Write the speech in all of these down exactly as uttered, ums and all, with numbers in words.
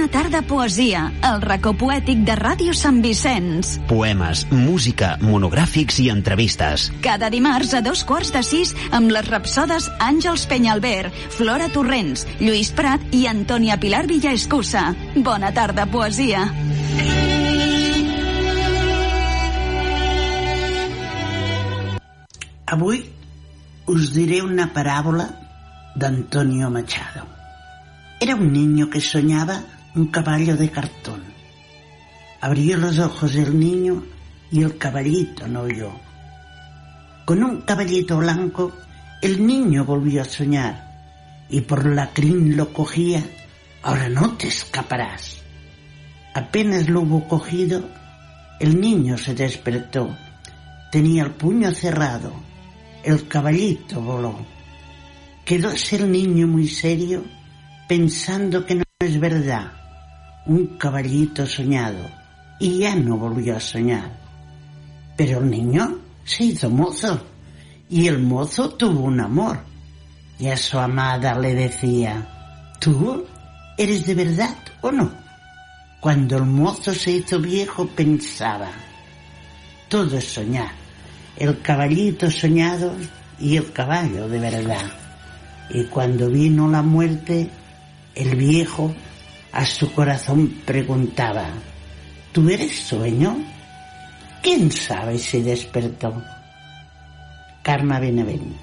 Bona tarda, poesia, el racó poètic de Ràdio Sant Vicenç. Poemes, música, monogràfics i entrevistes. Cada dimarts a dos quarts de sis amb les rapsodes Àngels Peñalver, Flora Torrents, Lluís Prat i Antònia Pilar Villaescusa. Bona tarda, poesia. Avui us diré una parábola de Antonio Machado. Era un niño que soñaba un caballo de cartón. Abrió los ojos el niño y el caballito no oyó. Con un caballito blanco el niño volvió a soñar y por la crin lo cogía. Ahora no te escaparás. Apenas lo hubo cogido, el niño se despertó. Tenía el puño cerrado. El caballito voló. Quedóse el niño muy serio, pensando que no es verdad. Un caballito soñado, y ya no volvió a soñar. Pero el niño se hizo mozo, y el mozo tuvo un amor. Y a su amada le decía: ¿tú eres de verdad o no? Cuando el mozo se hizo viejo pensaba: todo es soñar. El caballito soñado y el caballo de verdad. Y cuando vino la muerte, el viejo a su corazón preguntaba: ¿tú eres sueño? ¿Quién sabe si despertó? Carme Benavent.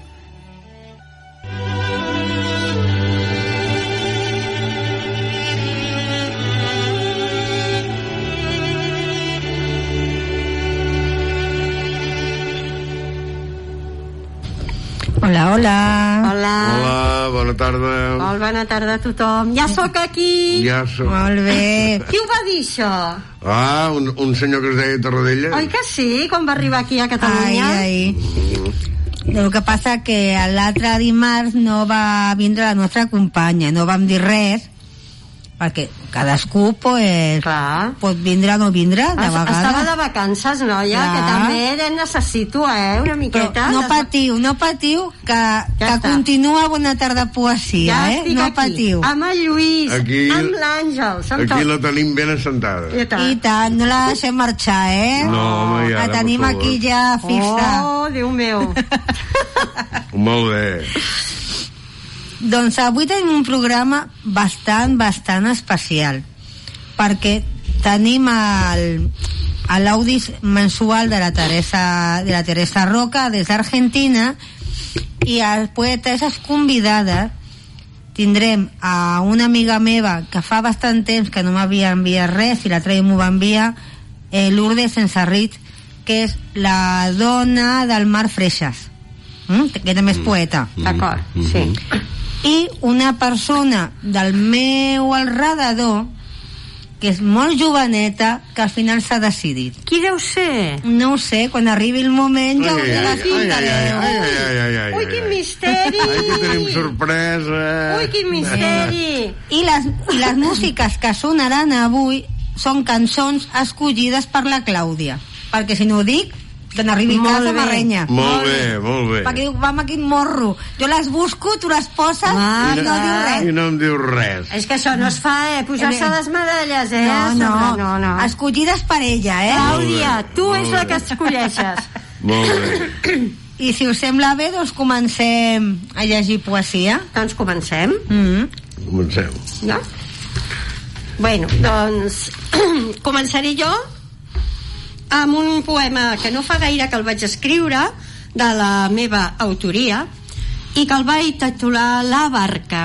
Hola, hola. Hola. Hola, bona tarda. Molt bona tarda a tothom. Ja sóc aquí. Ja sóc. Molt bé. Qui ho va dir, això? Ah, un, un senyor que es deia Tarradella. Oi que sí, quan va arribar aquí a Catalunya? Ai, ai. El que passa que l'altre dimarts no va vindre la nostra companya, no vam dir res, perquè cadascú pues, pot vindre o no vindre de vegades. Estava de vacances, noia, Clar. que també necessito, eh, una miqueta. Però no patiu, no patiu, que, ja que continua Bona Tarda Poesia, ja eh? No aquí, patiu. Amb el Lluís, aquí, amb l'Àngels, amb aquí tot. la tenim ben assentada. I tant. I tant, no la deixem marxar, eh? No, home, ja, la tenim aquí ja fixa. Oh, Déu meu. Molt bé. Doncs avui tenim un programa bastant, bastant especial, perquè tenim l'Audi mensual de la Teresa, de la Teresa Roca des d'Argentina, i als poeteses convidades tindrem a una amiga meva que fa bastant temps que no m'havia enviat res i l'altre dia m'ho va enviar, eh, Lourdes Sensarrit, que és la dona del Mar Freixas, mm? que també és poeta. Mm. D'acord, mm-hmm. sí. I una persona del meu alrededor que és molt joveneta, que al final s'ha decidit. Qui deu ser? No ho sé, quan arribi el moment ja ho l'explicareu. Ui, quin misteri! Ai, que tenim sorpresa! Ui, quin misteri! I les, i les músiques que sonaran avui són cançons escollides per la Clàudia, perquè si no ho dic que n'arribi a casa m'arrenya. Molt bé, molt bé. Perquè diu, vam aquí morro. Jo les busco, tu les poses ah, i no diu res. I no em diu res. És que això no es fa, eh? Posar-se les medalles, eh? No, no, no, no. Escollides per ella, eh? Clàudia, tu és la que escolleixes. Molt bé. I si us sembla bé, doncs comencem a llegir poesia. Doncs comencem. Mm-hmm. Comencem. No? Bueno, doncs començaré jo amb un poema que no fa gaire que el vaig escriure, de la meva autoria, y que el vaig titular La barca.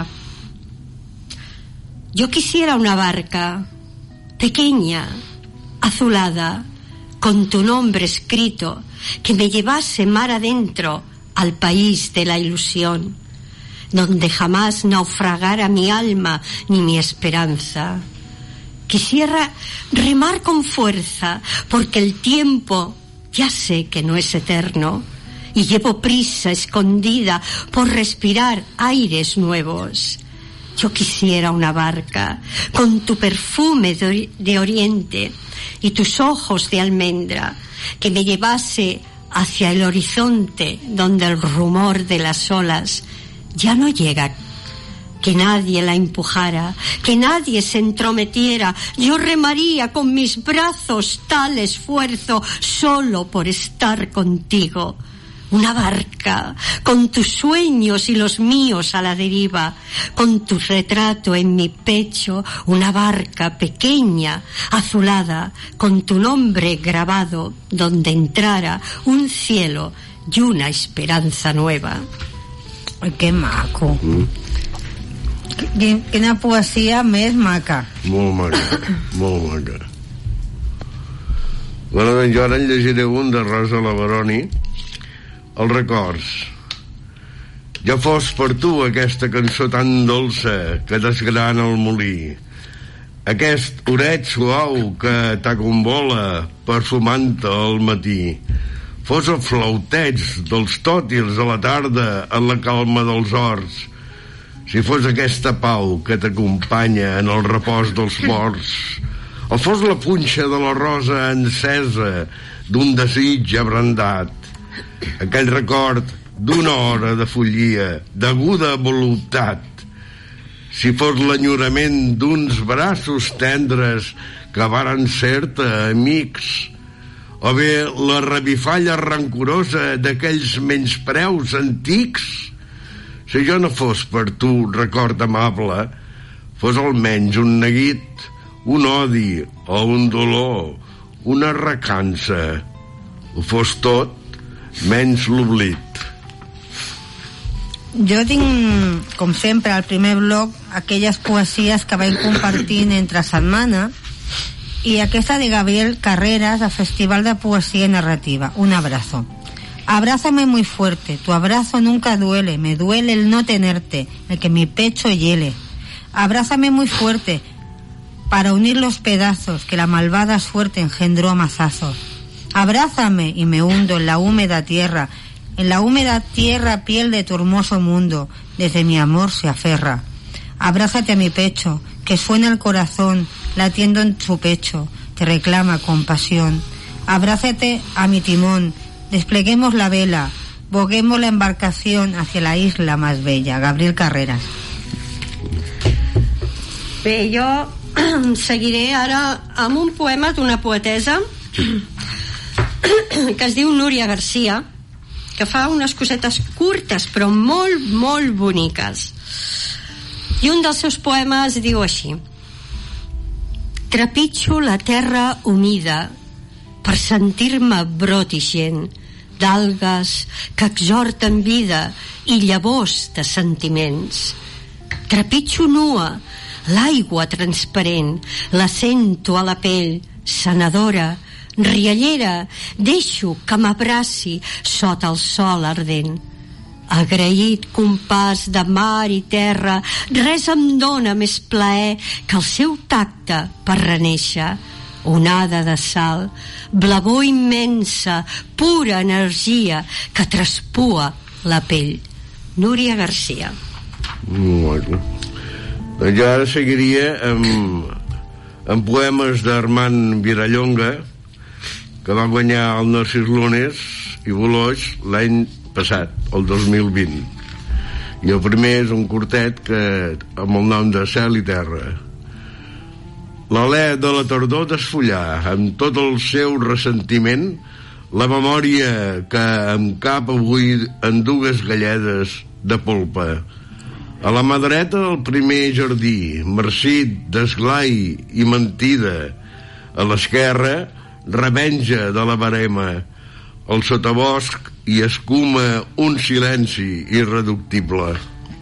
Yo quisiera una barca pequeña, azulada, con tu nombre escrito, que me llevase mar adentro al país de la ilusión, donde jamás naufragara mi alma ni mi esperanza. Quisiera remar con fuerza, porque el tiempo ya sé que no es eterno, y llevo prisa escondida por respirar aires nuevos. Yo quisiera una barca con tu perfume de, ori- de oriente y tus ojos de almendra, que me llevase hacia el horizonte donde el rumor de las olas ya no llega, que nadie la empujara, que nadie se entrometiera. Yo remaría con mis brazos tal esfuerzo solo por estar contigo. Una barca, con tus sueños y los míos a la deriva, con tu retrato en mi pecho, una barca pequeña, azulada, con tu nombre grabado, donde entrara un cielo y una esperanza nueva. Ai, que maco. Mm. Quina poesia més maca. Molt maca, molt maca. Bueno, doncs jo ara en llegiré un de Rosa Lavaroni, Els records. Ja fos per tu aquesta cançó tan dolça que desgrana el molí, aquest oret suau que t'acombola perfumant-te al matí, fos el flauteig dels tòtils a la tarda en la calma dels horts, si fos aquesta pau que t'acompanya en el repòs dels morts, o fos la punxa de la rosa encesa d'un desig abrandat, aquell record d'una hora de follia, d'aguda voluntat, si fos l'enyorament d'uns braços tendres que varen ser-te amics, o bé la revifalla rancorosa d'aquells menyspreus antics, si jo no fos per tu record amable, fos almenys un neguit, un odi o un dolor, una recança, ho fos tot menys l'oblit. Jo tinc, com sempre, al primer bloc aquelles poesies que vaig compartint entre setmana, y aquesta de Gabriel Carreras al Festival de Poesía Narrativa. Un abrazo. Abrázame muy fuerte, tu abrazo nunca duele, me duele el no tenerte, el que mi pecho hiele. Abrázame muy fuerte para unir los pedazos que la malvada suerte engendró a mazazos. Abrázame y me hundo en la húmeda tierra, en la húmeda tierra piel de tu hermoso mundo, desde mi amor se aferra. Abrázate a mi pecho, que suena el corazón, latiendo en su pecho, te reclama compasión. Abrázate a mi timón, despleguemos la vela, boguemos la embarcación hacia la isla más bella. Gabriel Carreras. Bé, jo seguiré ara amb un poema d'una poetesa que es diu Núria Garcia, que fa unes cosetes curtes però molt, molt boniques. I un dels seus poemes diu així: trepitjo la terra humida per sentir-me brot ixent d'algues que exhorten vida i llavors de sentiments. Trepitjo nua l'aigua transparent, la sento a la pell, sanadora, riallera, deixo que m'abraci sota el sol ardent. Agraït compàs de mar i terra, res em dóna més plaer que el seu tacte per renéixer. Onada de sal, blavor immensa, pura energia que traspua la pell. Núria Garcia. Molt bé. Doncs jo ara seguiria amb, amb poemes d'Armand Virallonga, que va guanyar el Narcís Lunes i Boloix l'any passat, el dos mil vint. I el primer és un curtet que, amb el nom de Cel i Terra. L'alè de la tardor desfollar, amb tot el seu ressentiment, la memòria que em cap avui en dues galledes de polpa. A la mà dreta el primer jardí, marcit d'esglai i mentida. A l'esquerra, revenja de la barema. Al sotabosc hi escuma un silenci irreductible.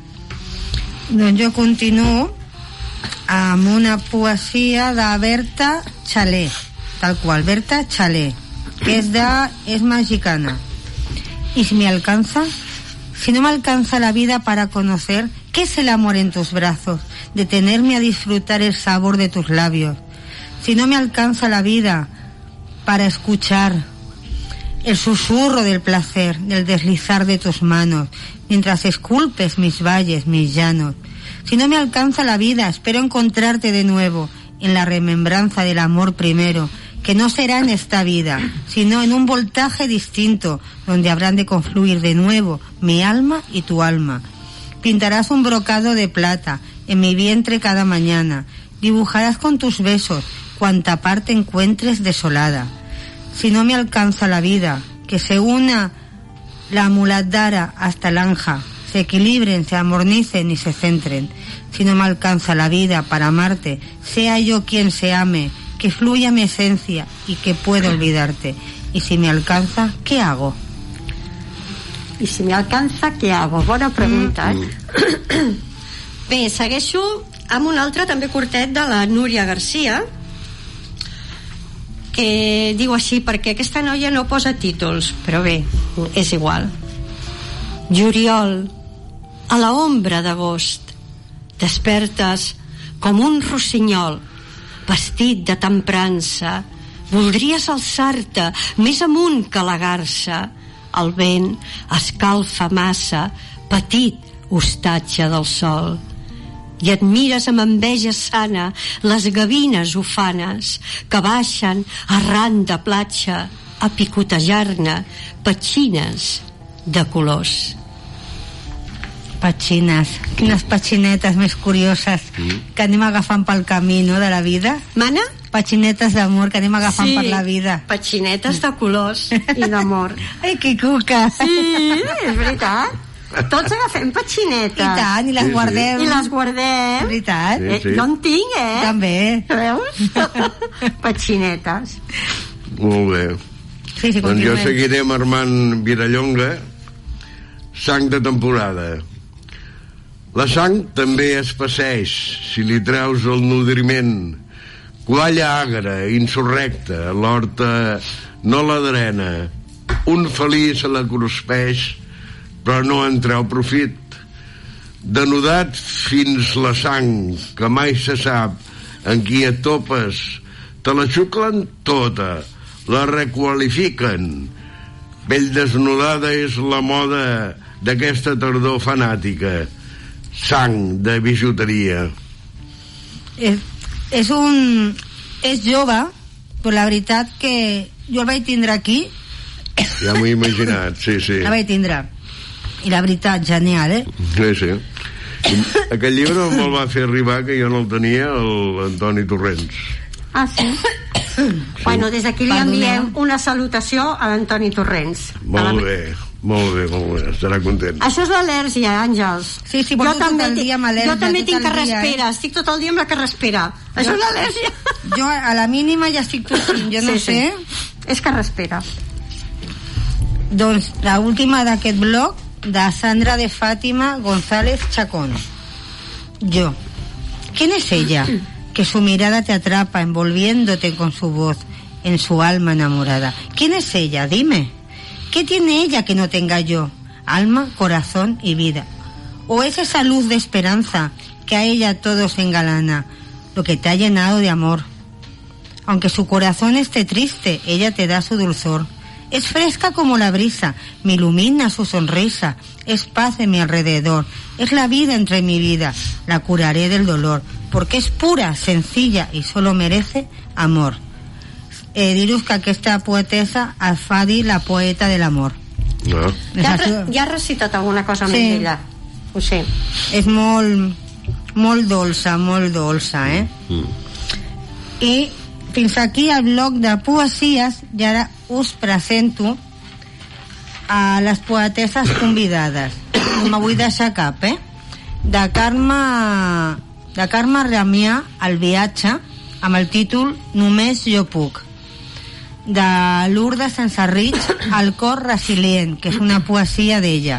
Doncs jo continuo amb una poesia de Berta Chalé, tal qual, Berta Chalé, que és de és mexicana. ¿Y si me alcanza? Si no me alcanza la vida para conocer qué es el amor en tus brazos, detenerme a disfrutar el sabor de tus labios. Si no me alcanza la vida para escuchar el susurro del placer, del deslizar de tus manos, mientras esculpes mis valles, mis llanos. Si no me alcanza la vida, espero encontrarte de nuevo en la remembranza del amor primero, que no será en esta vida, sino en un voltaje distinto, donde habrán de confluir de nuevo mi alma y tu alma. Pintarás un brocado de plata en mi vientre cada mañana. Dibujarás con tus besos cuanta parte encuentres desolada. Si no me alcanza la vida, que se una la muladara hasta el anja, se equilibren, se amornicen y se centren. Si no me alcanza la vida para amarte, sea yo quien se ame, que fluya mi esencia y que pueda olvidarte. Y si me alcanza, ¿qué hago? I si me alcanza, què hago? Bona pregunta, eh? Mm. Bé, segueixo amb un altre també curtet de la Núria Garcia, que diu així, perquè aquesta noia no posa títols, però bé, és igual. Juliol, a la ombra d'agost, despertes com un rossinyol, vestit de temprança, voldries alçar-te més amunt que la garça. El vent escalfa massa, petit hostatge del sol. I admires amb enveja sana les gavines ufanes que baixen arran de platja a picotejar-ne petxines de colors. Petxines, quines petxinetes més curioses que anem agafant pel camí, no?, de la vida. Mana? Petxinetes d'amor que anem agafant sí, per la vida. Petxinetes de colors i d'amor. Ai, que cuca. Sí, és veritat. Tots agafem petxinetes. I tant, i les Sí, sí. guardem. I les guardem. És veritat. Sí, sí. Eh, jo en tinc, eh? També. Veus? Petxinetes. Molt bé. Sí, sí, Doncs jo continuem. seguiré amb Armand Virallonga, sang de temporada. La sang també es passeix si li treus el nodriment. Qualla agra, insurrecta, l'horta no la drena. Un felí se la cruspeix, però no en treu profit. Denudat fins la sang, que mai se sap en qui et topes, te la xuclen tota, la requalifiquen. Pell desnudada és la moda d'aquesta tardor fanàtica. Sang de bijuteria. És, és un... és jove, però la veritat que jo el vaig tindre aquí. Ja m'ho he imaginat, sí, sí. La vaig tindre. I la veritat, genial, eh? Sí, sí. I aquest llibre me'l va fer arribar, que jo no el tenia, l'Antoni Torrents. Ah, sí? sí. Bueno, des d'aquí li Perdoneu. enviem una salutació a l'Antoni Torrents. Molt la... bé, molt bé, molt bé, estarà content. Això és l'al·lèrgia, Àngels. Sí, sí, porto tot el dia amb al·lèrgia, Jo també tot tinc el dia, carraspera, eh? estic tot el dia amb la carraspera. Això és l'al·lèrgia. Jo a la mínima ja estic tossint, jo no Sí, sí. sé. És carraspera. Doncs la última d'aquest blog, de Sandra de Fátima González Chacón. Yo. ¿Quién es ella? Que su mirada te atrapa envolviéndote con su voz en su alma enamorada. ¿Quién es ella? Dime. ¿Qué tiene ella que no tenga yo? Alma, corazón y vida. ¿O es esa luz de esperanza que a ella todo se engalana, lo que te ha llenado de amor? Aunque su corazón esté triste, ella te da su dulzor. Es fresca como la brisa, me ilumina su sonrisa, es paz en mi alrededor, es la vida entre mi vida, la curaré del dolor, porque es pura, sencilla y solo merece amor. Eh, dir-vos que aquesta poetessa es fa dir la poeta de l'amor. No? Ja, ha- ja has recitat alguna cosa Sí. més d'ella? Ho sé. És molt, molt dolça, molt dolça, eh? Mm. I fins aquí el bloc de poesies, i ara us presento a les poetesses convidades. No me vull deixar cap, eh? De Carme, de Carme Ramià, El viatge, amb el títol Només jo puc. De Lourdes Sensarrich, El cor resilient, que és una poesia d'ella.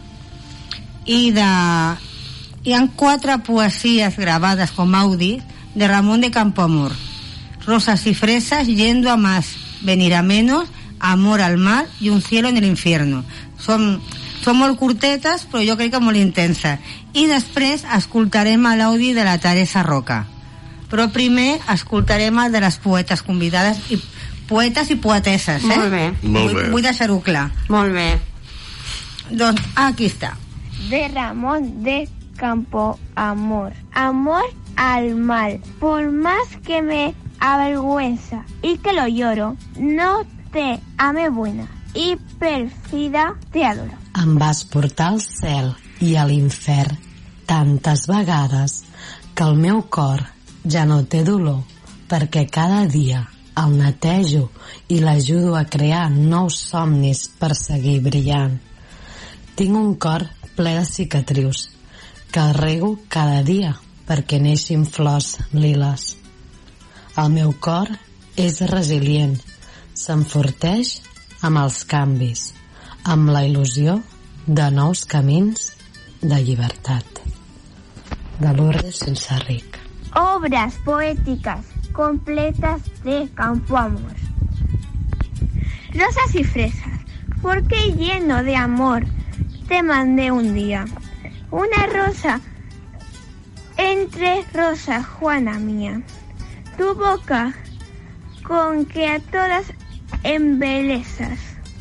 I de... hi ha quatre poesies gravades com àudio de Ramón de Campoamor. Rosas y fresas yendo a más, venir a menos, amor al mar y un cielo en el infierno. Són, són molt curtetes, però jo crec que molt intenses. I després escoltarem l'àudio de la Teresa Roca. Però primer escoltarem el de les poetes convidades, i poetes i poetesses, eh? Molt bé. Molt bé. Vull, vull deixar-ho clar. Molt bé. Doncs aquí està. De Ramón de Campoamor. Amor al mal. Por más que me avergüenza y que lo lloro, no te ame buena y perfida te adoro. Em vas portar al cel i a l'infern tantes vegades que el meu cor ja no té dolor, perquè cada dia el netejo i l'ajudo a crear nous somnis per seguir brillant. Tinc un cor ple de cicatrius que el rego cada dia perquè neixin flors liles. El meu cor és resilient, s'enforteix amb els canvis, amb la il·lusió de nous camins de llibertat. De Lourdes Sensarric. Obras poéticas completas de Campoamor. Rosas y fresas, porque lleno de amor te mandé un día. Una rosa entre rosas, Juana mía. Tu boca con que a todas embelezas.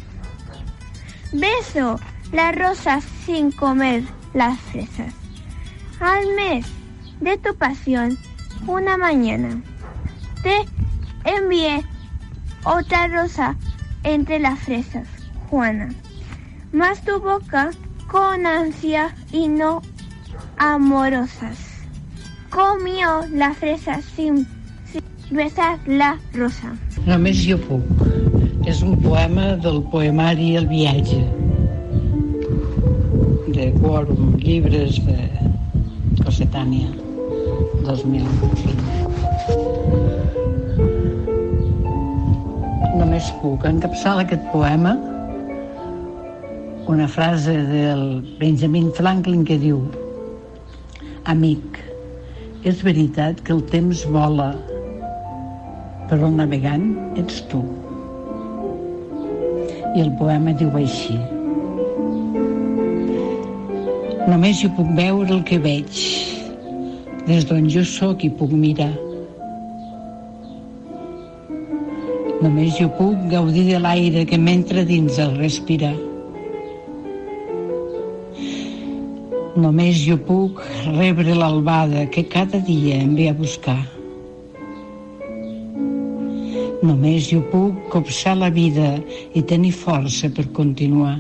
Beso las rosas sin comer las fresas. Al mes de tu pasión, una mañana, te envié otra rosa entre las fresas, Juana. Mas tu boca con ansia y no amorosas comió la fresa sin, sin besar la rosa. Només jo puc. És un poema del poemari El viatge, de Quòrum Llibres de Cossetània, dos mil quinze. Només puc encapçalar aquest poema una frase del Benjamin Franklin que diu: amic, és veritat que el temps vola, però el navegant ets tu. I el poema diu així: només jo puc veure el que veig, des d'on jo sóc i puc mirar. Només jo puc gaudir de l'aire que m'entra dins al respirar. Només jo puc rebre l'albada que cada dia em ve a buscar. Només jo puc copsar la vida i tenir força per continuar.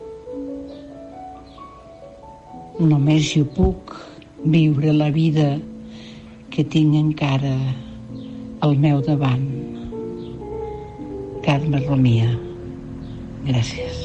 Només jo puc viure la vida que tinc encara al meu davant. Carme Romía. Gracias.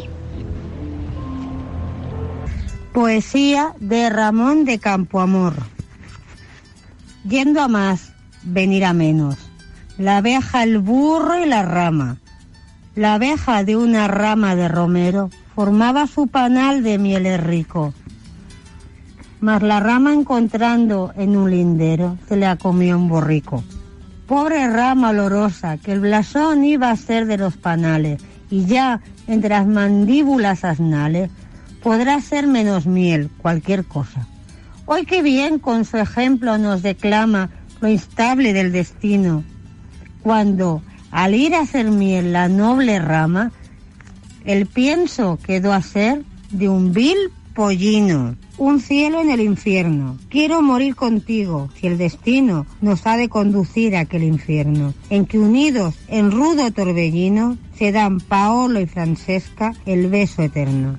Poesía de Ramón de Campoamor. Yendo a más, venir a menos. La abeja, el burro y la rama. La abeja de una rama de romero formaba su panal de mieles rico. Mas la rama, encontrando en un lindero, se le comió un borrico. Pobre rama olorosa, que el blasón iba a ser de los panales, y ya entre las mandíbulas asnales podrá ser menos miel, cualquier cosa. Hoy qué bien con su ejemplo nos declama lo instable del destino, cuando al ir a hacer miel la noble rama, el pienso quedó a ser de un vil pollino. Un cielo en el infierno. Quiero morir contigo, si el destino nos ha de conducir a aquel infierno, en que unidos en rudo torbellino se dan Paolo y Francesca el beso eterno.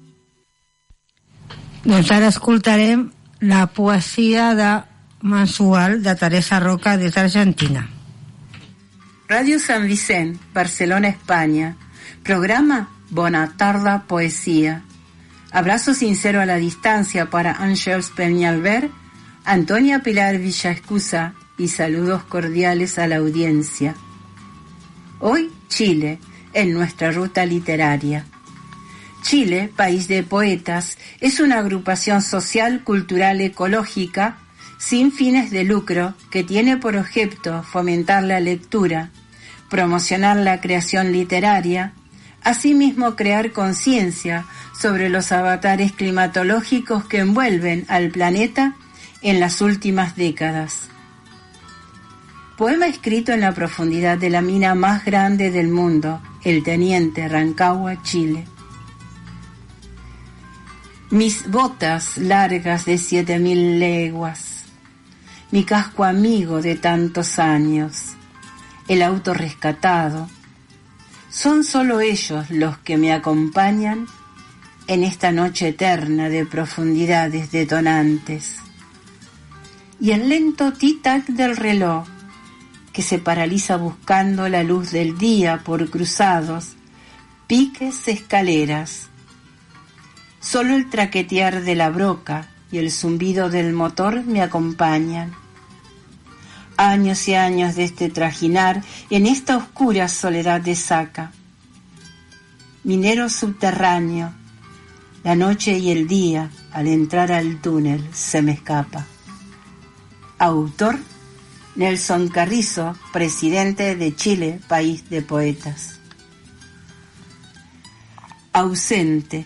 Doncs ara escoltarem la poesia de mensual de Teresa Roca des d'Argentina. Radio San Vicent, Barcelona, España. Programa Bona Tarda Poesía. Abrazo sincero a la distancia para Ángels Peñalver, Antonia Pilar Villaescusa y saludos cordiales a la audiencia. Hoy Chile, en nuestra ruta literaria. Chile, país de poetas, es una agrupación social, cultural, ecológica, sin fines de lucro, que tiene por objeto fomentar la lectura, promocionar la creación literaria, asimismo crear conciencia sobre los avatares climatológicos que envuelven al planeta en las últimas décadas. Poema escrito en la profundidad de la mina más grande del mundo, el Teniente, Rancagua, Chile. Mis botas largas de siete mil leguas, mi casco amigo de tantos años, el auto rescatado, son solo ellos los que me acompañan en esta noche eterna de profundidades detonantes. Y el lento tic-tac del reloj, que se paraliza buscando la luz del día por cruzados, piques, escaleras. Solo el traquetear de la broca y el zumbido del motor me acompañan. Años y años de este trajinar en esta oscura soledad de Saca. Minero subterráneo, la noche y el día al entrar al túnel se me escapa. Autor: Nelson Carrizo, presidente de Chile, país de poetas. Ausente.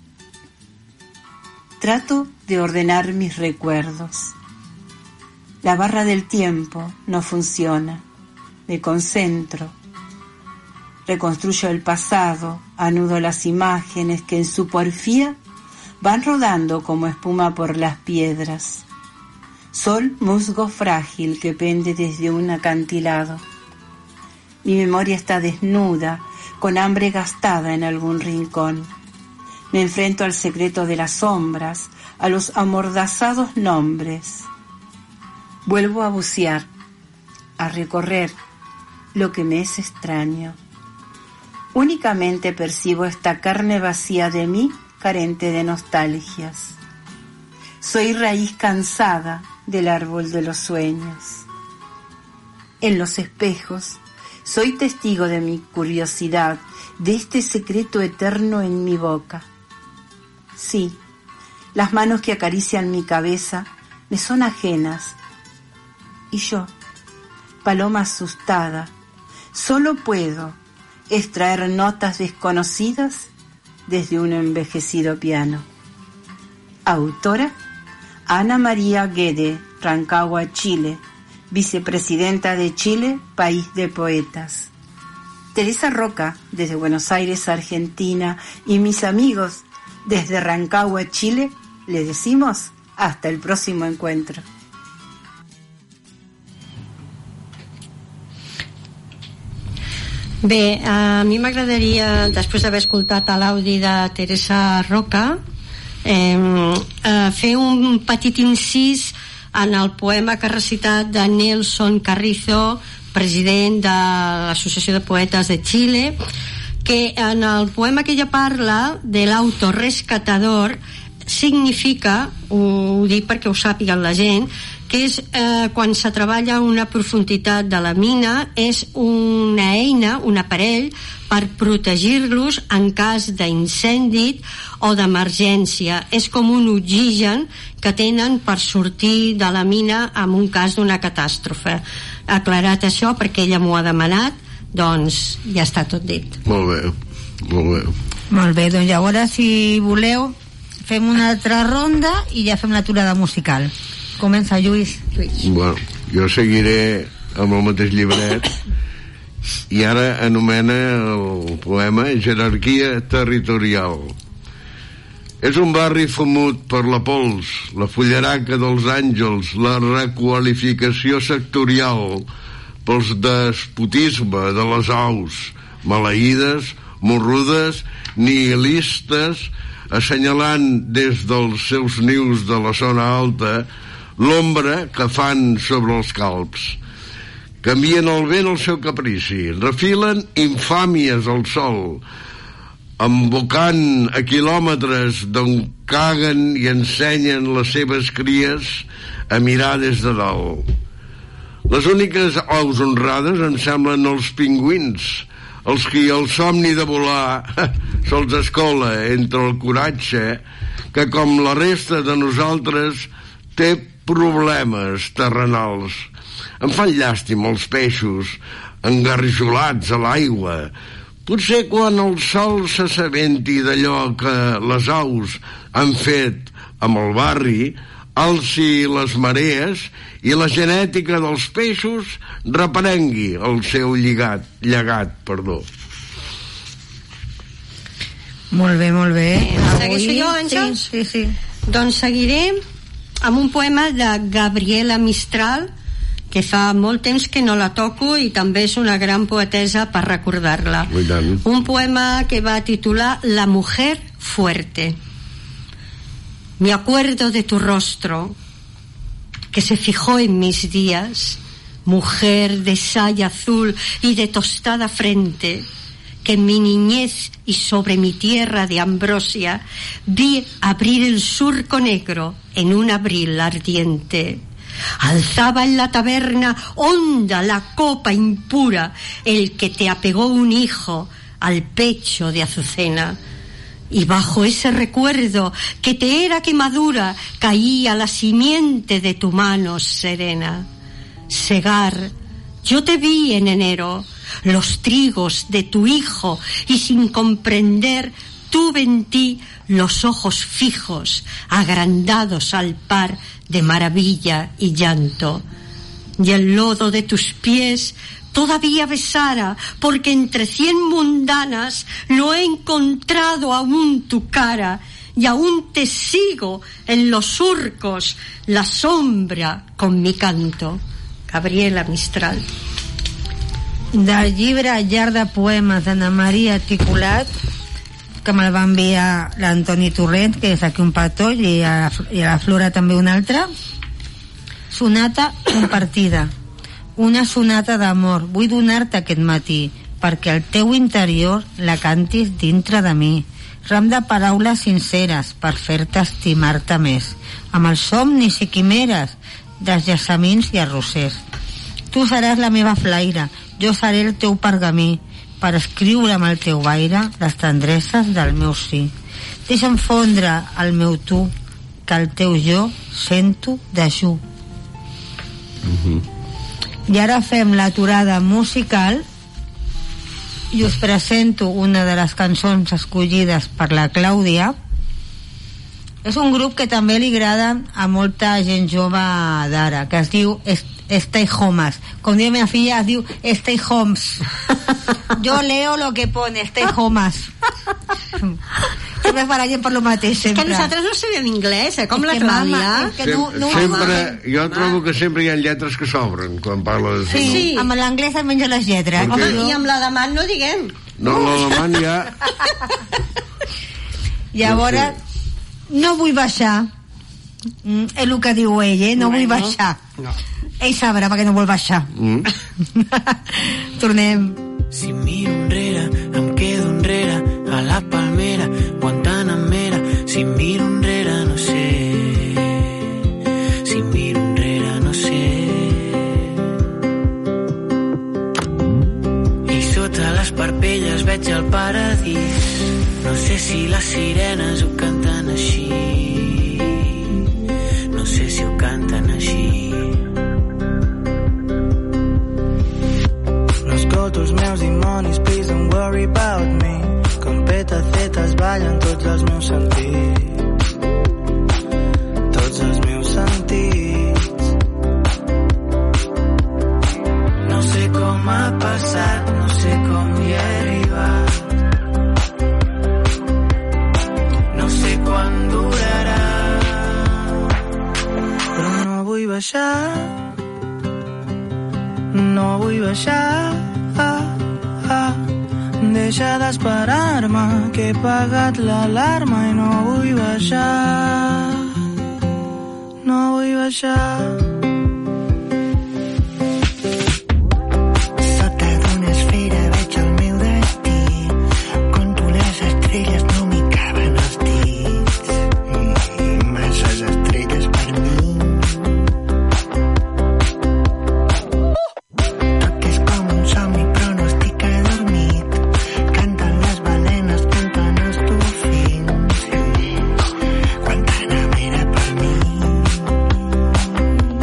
Trato de ordenar mis recuerdos. La barra del tiempo no funciona. Me concentro. Reconstruyo el pasado, anudo las imágenes que en su porfía van rodando como espuma por las piedras. Sol musgo frágil que pende desde un acantilado. Mi memoria está desnuda, con hambre gastada en algún rincón. Me enfrento al secreto de las sombras, a los amordazados nombres. Vuelvo a bucear, a recorrer lo que me es extraño. Únicamente percibo esta carne vacía de mí, carente de nostalgias. Soy raíz cansada del árbol de los sueños. En los espejos soy testigo de mi curiosidad, de este secreto eterno en mi boca. Sí, las manos que acarician mi cabeza me son ajenas. Y yo, paloma asustada, solo puedo extraer notas desconocidas desde un envejecido piano. Autora: Ana María Guede, Rancagua, Chile, vicepresidenta de Chile, país de poetas. Teresa Roca, desde Buenos Aires, Argentina, y mis amigos desde Rancagua, Chile, le decimos hasta el próximo encuentro. Bé, a mi m'agradaria, després d'haver escoltat l'àudi de Teresa Roca, eh, eh, fer un petit incís en el poema que ha recitat de Nelson Carrizo, president de l'Associació de Poetes de Xile, que en el poema que ella parla de l'autorrescatador significa, ho dic perquè ho sàpiguen la gent, que és eh, quan se treballa una profunditat de la mina, és una eina, un aparell per protegir-los en cas d'incendi o d'emergència. És com un oxigen que tenen per sortir de la mina en un cas d'una catàstrofe. Aclarat això, perquè ella m'ho ha demanat, doncs ja està tot dit. Molt bé, molt bé. Molt bé, doncs llavors, si voleu, fem una altra ronda i ja fem l'aturada musical. Comença, Lluís. Bueno, jo seguiré amb el mateix llibret i ara anomena el poema Jerarquia territorial. És un barri fumut per la pols, la fullaraca dels àngels, la requalificació sectorial pels despotisme de les aus, maleïdes, morrudes, nihilistes, assenyalant des dels seus nius de la zona alta l'ombra que fan sobre els calbs. Canvien el vent al seu caprici, refilen infàmies al sol, embocant a quilòmetres d'on caguen i ensenyen les seves cries a mirar des de dalt. Les úniques aus honrades em semblen els pingüins, els qui el somni de volar se'ls escola entre el coratge que, com la resta de nosaltres, té problemes terrenals. Em fan llàstima els peixos engarrijolats a l'aigua. Potser quan el sol s'assabenti d'allò que les aus han fet amb el barri, alci les marees i la genètica dels peixos reprengui el seu lligat, llegat, perdó. Molt bé, molt bé. Segueixo jo, Àngels? Sí, sí, sí. Doncs seguiré amb un poema de Gabriela Mistral, que fa molt temps que no la toco i també és una gran poetesa per recordar-la. Un poema que va titular La mujer fuerte. Me acuerdo de tu rostro, que se fijó en mis días, mujer de saya azul y de tostada frente, que en mi niñez y sobre mi tierra de ambrosia vi abrir el surco negro en un abril ardiente. Alzaba en la taberna honda la copa impura el que te apegó un hijo al pecho de azucena. Y bajo ese recuerdo que te era quemadura caía la simiente de tu mano serena. Segar, yo te vi en enero los trigos de tu hijo y sin comprender tuve en ti los ojos fijos, agrandados al par de maravilla y llanto. Y el lodo de tus pies todavía besara, porque entre cien mundanas no he encontrado aún tu cara, y aún te sigo en los surcos, la sombra con mi canto. Gabriela Mistral. Del llibre Llar de poemes d'Anna Maria Articulat, que me'l va enviar l'Antoni Torrent, que és aquí un petó, i a, i a la Flora també un altre. Sonata compartida, una sonata d'amor vull donar-te aquest matí perquè al teu interior la cantis dintre de mi, ram de paraules sinceres per fer-te estimar-te més, amb els somnis i quimeres dels gessamins i arrossers. Tu seràs la meva flaire, jo seré el teu pergamí per escriure amb el teu aire les tendresses del meu sí. Deixa'm fondre el meu tu, que el teu jo sento dejú. Mm-hmm. I ara fem l'aturada musical i us presento una de les cançons escollides per la Clàudia. És un grup que també li agrada a molta gent jove d'ara, que es diu Stay Homes. Com diu meva filla, es diu Stay Homes. Jo leo lo que pone Stay Homes. Sempre barallen per lo mateix, sempre. Que nosaltres no sabem anglès, eh? Com la Clàudia. No, no sempre, jo trobo que sempre hi ha lletres que s'obren quan parles. Sí, sí. Amb l'anglès almenys les lletres. Home, i amb l'alemany no diguem. No, l'alemany ja... Llavors, no vull baixar. Mm, és el que diu ell, eh? No, no vull baixar. No. Ell sabrà perquè no vol baixar. Mm. Tornem. Si miro enrere, em quedo enrere, a la palmera, Guantanamera. Si miro enrere, no sé. Si miro enrere, no sé. I sota les parpelles veig el paradís. No sé si les sirenes ho canten així. No sé si ho canten així. Los meus dimonis, please don't worry about me. Com petacetes ballen tots els meus sentits. Tots els meus sentits. No sé com ha passat, no sé com hi he arribat. No sé quan durarà. Però no vull baixar. No vull baixar. Deixa d'esperar-me, que he pagat l'alarma i no vull baixar. No vull baixar. Sota d'una esfera veig el meu destí. Conto les estrelles, no m'hi caben els dits. I masses estrelles per mi. Tot és com un somni, però no estic adormit. Canten les balenes, canten els dofins. Guantanamera per mi.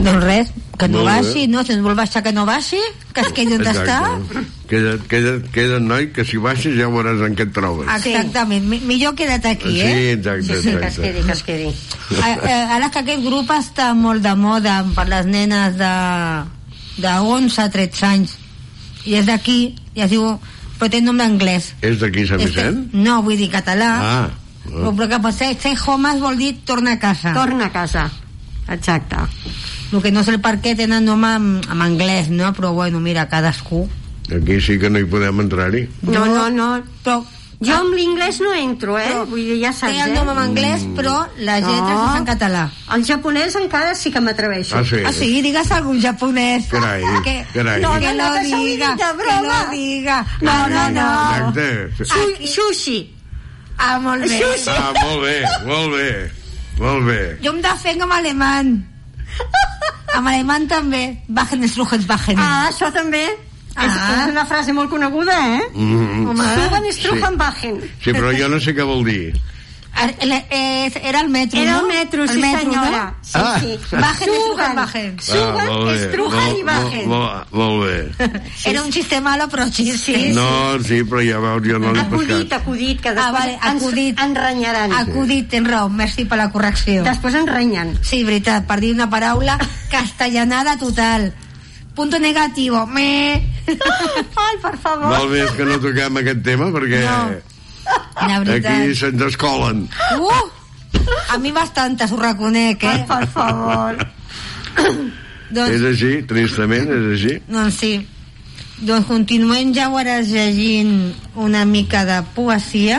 Doncs res, que no Molt bé. baixi, no? Si ens vol baixar que no baixi, que es quedi on està. Queda, queda, queda, noi, que si baixes ja veuràs en què et trobes. Exactament, Mi- millor queda't aquí, eh? Sí, exacte, Sí, que es exacte. quedi, que es quedi. A- eh, Ara que aquest grup està molt de moda per les nenes de, de onze a tretze anys, i és d'aquí, i es diu, però té nom d'anglès. És d'aquí, Sant Vicent? No, vull dir català. Ah. Però, però que pot ser, ser homes vol dir torna a casa. Torna a casa, exacte. El que no sé el per què tenen nom en, en anglès, no? Però bueno, mira, cadascú. Aquí sí que no hi podem entrar-hi. No, no, no. Però, jo amb l'inglès no entro, eh? Vull dir, ja saps, té el eh? nom en anglès, però la lletra No. és en català. El japonès encara sí que m'atreveixo. Ah, sí? Ah, sí, digues algun japonès. Carai, que, carai. No, No, que no, lo no, que s'ho diga, digui de que broma. lo diga. No, no, no. Exacte. Su- Sushi. Ah, molt bé. Sushi. Ah, molt bé, molt bé. Molt bé. Jo em defenc amb alemany. Amb alemany també. Wagen ist Wagen. Ah, això també. Ah. És, és una frase molt coneguda, eh? Mm. Home. Suben ist Truchenbachen. Sí, però jo no sé què vol dir. Era el metro, Era no? el metro, sí, metro, senyora. No? Sí, Ah. sí. Wagen ist Suben. Wagen. Suben molt bé, ist Truchen i molt, Wagen. molt, molt bé. Era un xiste malo, però xiste. No, sí, però ja veus, jo no l'he Acudit, pescat. acudit, que Ah, després vale, acudit. ens, ens renyaran. Acudit, tens raó, merci per la correcció. Després ens renyen. Sí, veritat, per dir una paraula castellanada total. Punto negativo. Me. Ai, per favor. Val més que no toquem aquest tema, perquè La veritat. aquí se'ns escolen. Uh! A mi bastantes, ho reconec, eh? Per favor. doncs, És així, tristament, és així. doncs sí. Doncs continuem ja ara llegint una mica de poesia.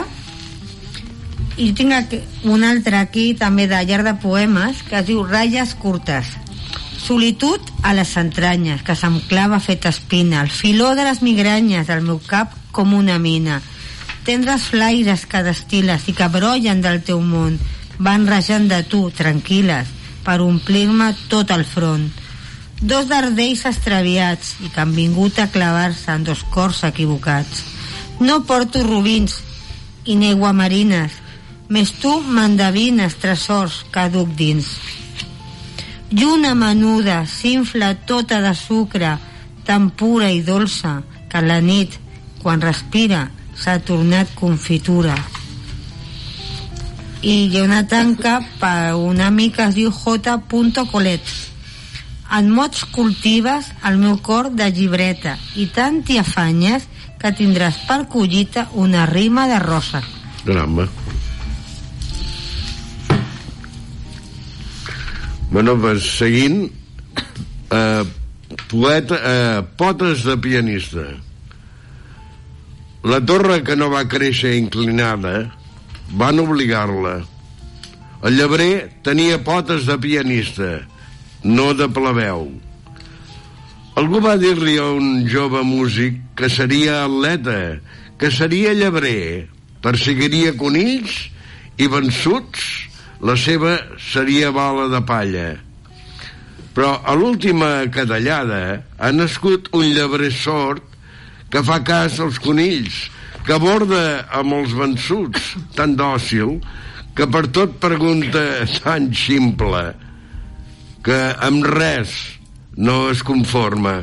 I tinc aquí, un altre aquí també de llarg de poemes que es diu Ratlles curtes. Solitud a les entranyes, que se'm clava fet espina, el filó de les migranyes del meu cap com una mina. Tendres flaires que destil·les i que brollen del teu món, van rajant de tu, tranquil·les, per omplir-me tot el front. Dos dardells extraviats i que han vingut a clavar-se en dos cors equivocats. No porto rubins i ni aiguamarines, més tu m'endevines tresors que duc dins. Lluna menuda s'infla tota de sucre, tan pura i dolça, que la nit, quan respira, s'ha tornat confitura. I hi ha una tanca per un amic que es diu J. Colet. En mots cultives el meu cor de llibreta i tant t'hi afanyes que tindràs per collita una rima de rosa. Caramba. Bueno, pues seguint, eh, poeta, eh, potes de pianista. La torre que no va créixer inclinada van obligar-la. El llebrer tenia potes de pianista, no de plebeu. Algú va dir-li a un jove músic que seria atleta, que seria llebrer, perseguiria conills i vençuts la seva seria bala de palla. Però a l'última cadellada ha nascut un llebrer sord que fa cas als conills, que aborda amb els vençuts, tan dòcil, que per tot pregunta tan ximple, que amb res no es conforma.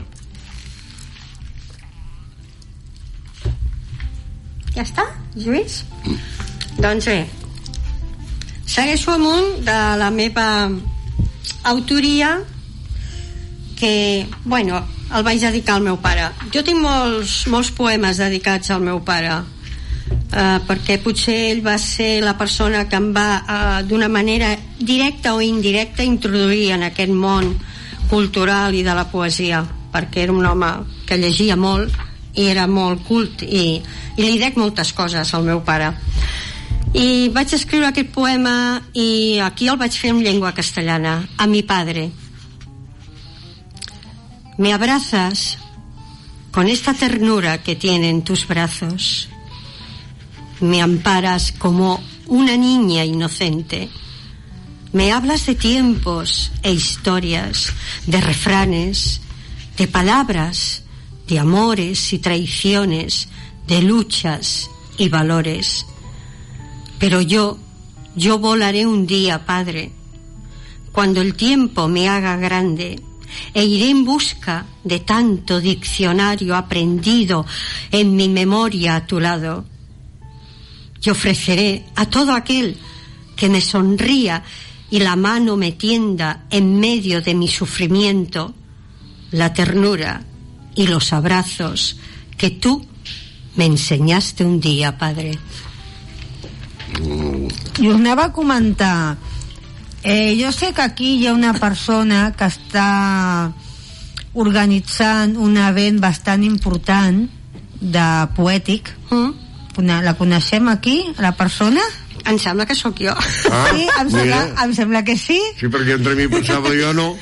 Ja està, Lluís? Mm. Doncs bé, segueixo amunt de la meva autoria, que, bueno, el vaig dedicar al meu pare. Jo tinc molts, molts poemes dedicats al meu pare, eh, perquè potser ell va ser la persona que em va, eh, d'una manera directa o indirecta, introduir en aquest món cultural i de la poesia, perquè era un home que llegia molt i era molt cult, i, i li dec moltes coses al meu pare. I vaig escriure aquest poema i aquí el vaig fer en llengua castellana, a mi padre. Me abrazas con esta ternura que tienen tus brazos. Me amparas como una niña inocente. Me hablas de tiempos e historias, de refranes, de palabras, de amores y traiciones, de luchas y valores. Pero yo, yo volaré un día, padre, cuando el tiempo me haga grande, e iré en busca de tanto diccionario aprendido en mi memoria a tu lado. Y ofreceré a todo aquel que me sonría y la mano me tienda en medio de mi sufrimiento, la ternura y los abrazos que tú me enseñaste un día, Padre. I us anava a comentar, eh, jo sé que aquí hi ha una persona que està organitzant un event bastant important de poètic. Mm. La coneixem aquí, la persona? Em sembla que sóc jo. Ah, sí, em sembla, em sembla que sí. Sí, perquè entre mi pensava jo no.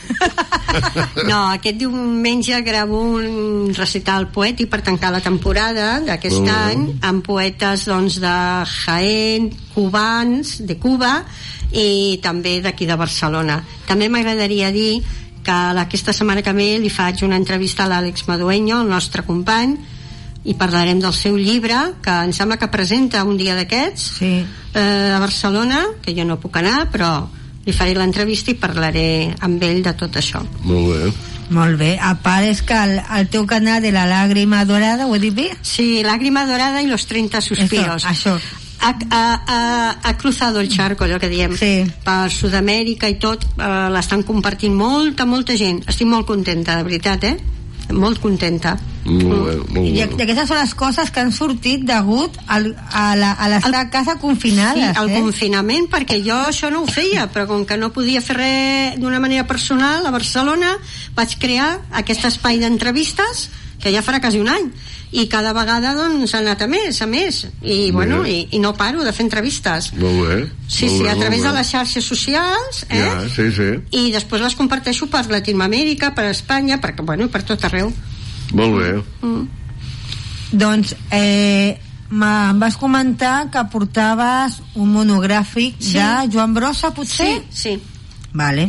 No, aquest diumenge gravo un recital poètic per tancar la temporada d'aquest oh. any amb poetes doncs, de Jaén, cubans, de Cuba i també d'aquí de Barcelona. També m'agradaria dir que aquesta setmana que ve li faig una entrevista a l'Àlex Madueño, el nostre company, i parlarem del seu llibre, que em sembla que presenta un dia d'aquests sí. eh, a Barcelona, que jo no puc anar, però li faré l'entrevista i parlaré amb ell de tot això. Molt bé. Molt bé. A part és que el, el teu canal de la Lágrima Dorada, ho he dit bé? Sí, Lágrima Dorada i los treinta suspiros. Això, això. Ha, ha, ha, ha cruzado el charco, allò que diem, sí. per Sud-amèrica i tot, eh, l'estan compartint molta, molta gent. Estic molt contenta, de veritat, eh? Molt contenta. Molt bé, molt I, I aquestes són les coses que han sortit degut al, a, la, a l'estar a casa confinades. Sí, el eh? confinament, perquè jo això no ho feia, però com que no podia fer res d'una manera personal a Barcelona, vaig crear aquest espai d'entrevistes que ja farà quasi un any, i cada vegada doncs ha anat a més, a més i, bueno, i, i no paro de fer entrevistes. Molt bé. Sí, molt sí, bé, a través de les xarxes socials, eh? Ja, sí, sí. I després les comparteixo per Llatinoamèrica, per Espanya, per, bueno, per tot arreu. Molt bé. Mm. Doncs eh, em vas comentar que portaves un monogràfic sí. de Joan Brossa, potser? Sí, sí. Vale.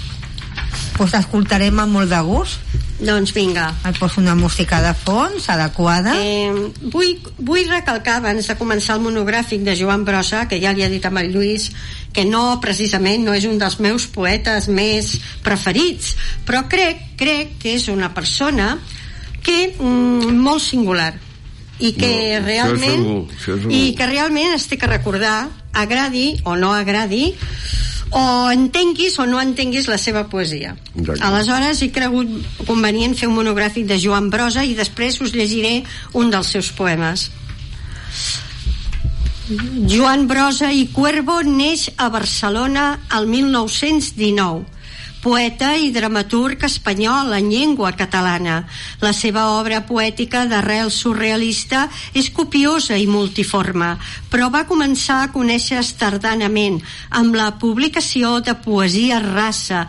Pues escoltarem amb molt de gust. Doncs vinga. Et poso una música de fons adequada. Eh, vull, vull recalcar abans de començar el monogràfic de Joan Brossa, que ja li ha dit amb el Lluís que no, precisament, no és un dels meus poetes més preferits, però crec, crec que és una persona que mm, molt singular i que no, realment segur, segur. i que realment es té que recordar, agradi o no agradi, o entenguis o no entenguis la seva poesia. Exacte. Aleshores he cregut convenient fer un monogràfic de Joan Brossa i després us llegiré un dels seus poemes. Joan Brossa i Cuervo neix a Barcelona el mil nou-cents dinou. Poeta i dramaturg espanyol en llengua catalana. La seva obra poètica d'arrel surrealista és copiosa i multiforme, però va començar a conèixer tardanament amb la publicació de Poesia Rasa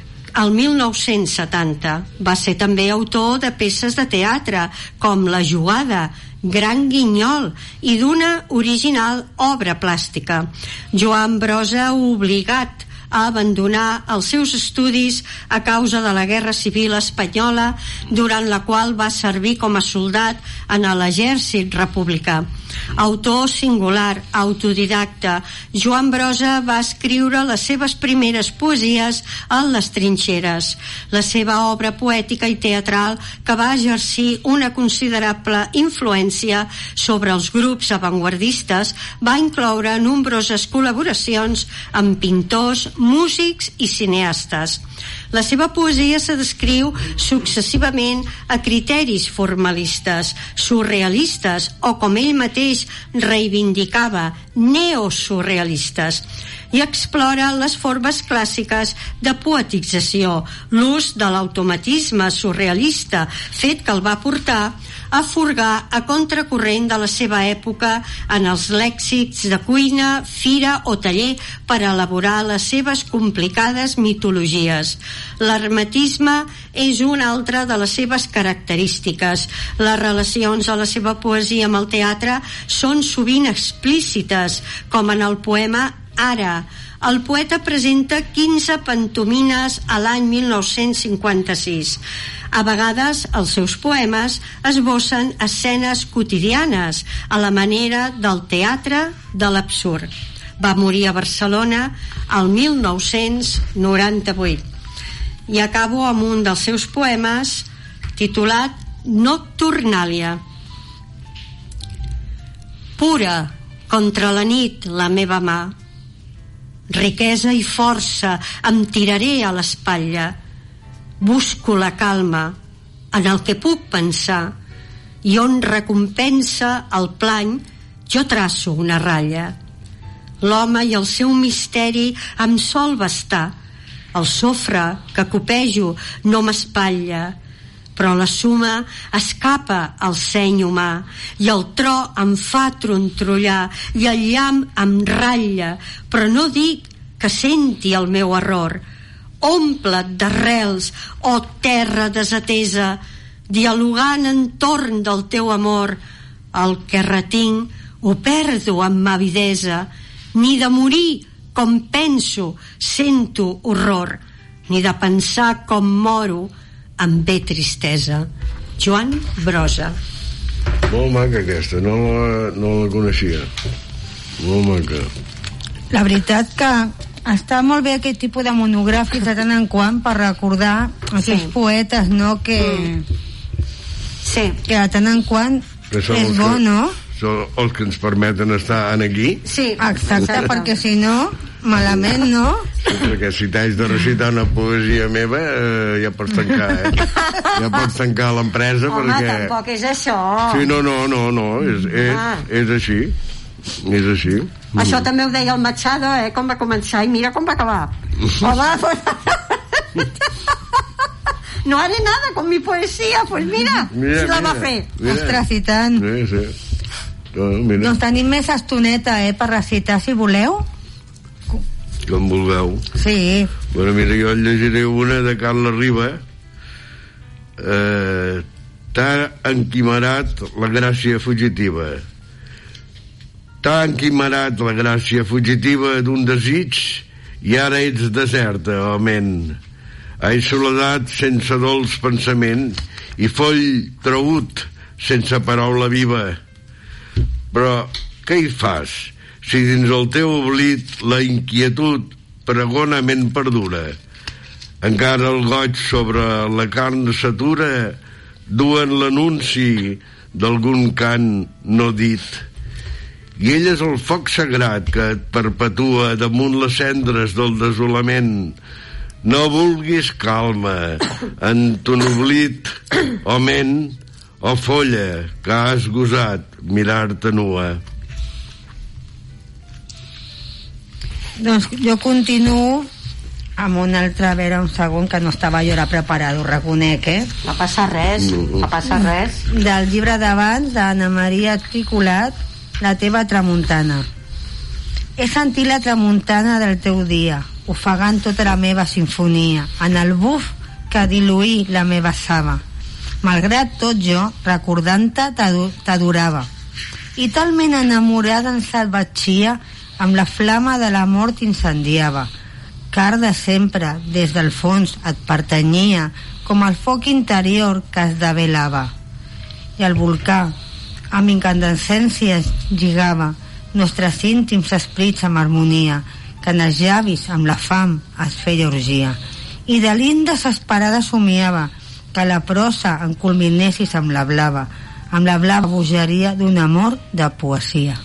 el mil nou-cents setanta. Va ser també autor de peces de teatre com La Jugada, Gran Guinyol i d'una original obra plàstica. Joan Brossa, obligat a abandonar els seus estudis a causa de la Guerra Civil Espanyola, durant la qual va servir com a soldat en l'exèrcit republicà. Autor singular, autodidacta, Joan Brossa va escriure les seves primeres poesies en les trinxeres. La seva obra poètica i teatral, que va exercir una considerable influència sobre els grups avantguardistes, va incloure nombroses col·laboracions amb pintors, músics i cineastes. La seva poesia se descriu successivament a criteris formalistes, surrealistes o, com ell mateix reivindicava, neosurrealistes, i explora les formes clàssiques de poetització, l'ús de l'automatisme surrealista, fet que el va portar a furgar a contracorrent de la seva època en els lèxics de cuina, fira o taller per elaborar les seves complicades mitologies. L'hermetisme és una altra de les seves característiques. Les relacions de la seva poesia amb el teatre són sovint explícites, com en el poema Ara. El poeta presenta quinze pantomines a l'any mil nou-cents cinquanta-sis. A vegades els seus poemes esbossen escenes quotidianes a la manera del teatre de l'absurd. Va morir a Barcelona el mil nou-cents noranta-vuit. I acabo amb un dels seus poemes titulat Nocturnàlia. Pura contra la nit la meva mà, riquesa i força em tiraré a l'espatlla. Busco la calma en el que puc pensar, i on recompensa el plany jo traço una ratlla. L'home i el seu misteri em sol bastar, el sofre que copejo no m'espatlla, però la suma escapa al seny humà, i el tro em fa trontrollar, i el llamp em ratlla, però no dic que senti el meu error. Omple't d'arrels, oh terra desatesa, dialogant entorn del teu amor. El que retinc ho perdo amb avidesa, ni de morir com penso sento horror, ni de pensar com moro em ve tristesa. Joan Brossa. Molt maca aquesta, no la, no la coneixia. Molt maca. La veritat que està molt bé aquest tipus de monogràfics de tant en quant per recordar aquells sí. poetes, no? Que, sí. que de tant en quant és bo, que, no? Són els que ens permeten estar aquí. Sí, exacte, exacte. Perquè si no, malament, no? Sí, perquè si t'haig de recitar una poesia meva, eh, ja pots tancar, eh? Ja pots tancar l'empresa. Home, perquè... tampoc és això. Sí, no, no, no, no, és, és, ah. és així. És així. Això mm. també ho deia el Machado, eh? Com va començar i mira com va acabar. Home, pues... no haré nada con mi poesía, pues mira, mira si la mira, va fer. Mira. Ostres, i tant. Sí, sí. No, mira. Doncs tenim més estoneta, eh, per recitar, si voleu. Com vulgueu. Sí. Bueno, mira, jo llegiré una de Carla Riba. Eh, T'ha enquimarat la gràcia fugitiva. T'ha enquimarat la gràcia fugitiva d'un desig i ara ets deserta, oh ment. Ai, soledat sense dolç pensament i foll traüt sense paraula viva. Però què hi fas si dins el teu oblit la inquietud pregonament perdura? Encara el goig sobre la carn s'atura, duen l'anunci d'algun cant no dit. I ell és el foc sagrat que et perpetua damunt les cendres del desolament. No vulguis calma en ton oblit, o ment, o folla que has gosat mirar-te nua. Doncs jo continuo amb un altre, a veure, un segon, que no estava jo ara preparada, ho reconec, eh? No passa res, no passa res. Del llibre d'abans, d'Anna Maria Tricolat, La teva tramuntana. He sentit la tramuntana del teu dia, ofegant tota la meva sinfonia, en el buf que diluí la meva saba. Malgrat tot jo, recordant-te, t'adorava. I talment enamorada en salvatgia, amb la flama de la mort incendiava. Car de sempre, des del fons, et pertanyia, com el foc interior que es develava. I el volcà, amb incandescència lligava nostres íntims esprits amb harmonia, que en els llavis amb la fam es feia orgia. I de l'int desesperada somiava que la prosa en culminessis amb la blava, amb la blava bogeria d'un amor de poesia.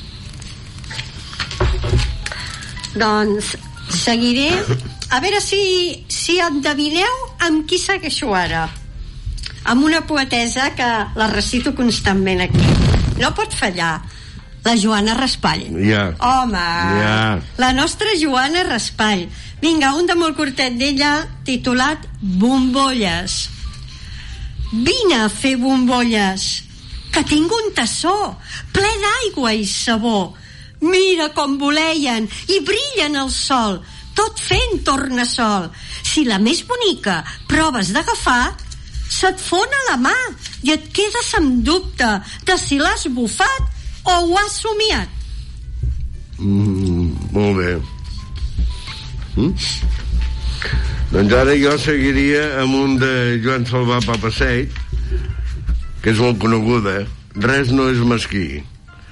Doncs seguiré, a veure si, si endevineu amb qui segueixo ara. Amb una poetesa que la recito constantment aquí. No pot fallar. La Joana Raspall. Ja. Home, ja. La nostra Joana Raspall. Vinga, un de molt curtet d'ella, titulat Bombolles. Vine a fer bombolles, que tinc un tassó ple d'aigua i sabó. Mira com voleien i brillen al sol, tot fent tornassol. Si la més bonica proves d'agafar, se't fon a la mà i et quedes amb dubte de si l'has bufat o ho has somiat. Mm, molt bé. Mm? Doncs ara jo seguiria amb un de Joan Salvà Papaseit, que és molt coneguda. Res no és mesquí.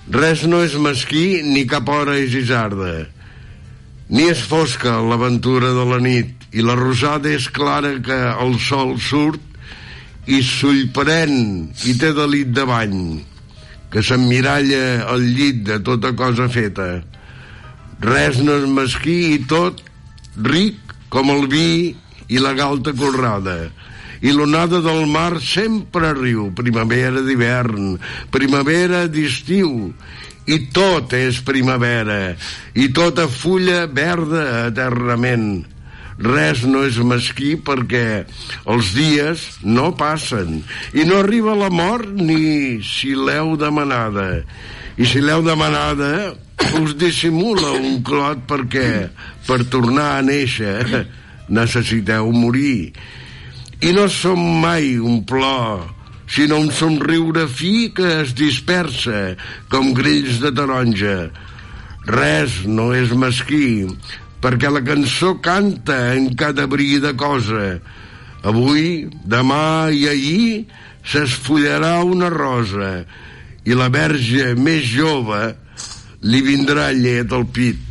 Res no és mesquí ni cap hora és isarda, ni és fosca l'aventura de la nit, i la rosada és clara que el sol surt i s'ullprèn i té delit de bany, que s'emmiralla al llit de tota cosa feta. Res no és mesquí i tot ric com el vi i la galta colrada. I l'onada del mar sempre riu, primavera d'hivern, primavera d'estiu, i tot és primavera, i tota fulla verda eternament. Res no és mesquí perquè els dies no passen, i no arriba la mort ni si l'heu demanada. I si l'heu demanada, us dissimula un clot perquè per tornar a néixer necessiteu morir. I no som mai un plor, sinó un somriure fi que es dispersa com grills de taronja. Res no és mesquí, perquè la cançó canta en cada bri de cosa. Avui, demà i ahir s'esfollarà una rosa i la verge més jove li vindrà llet al pit.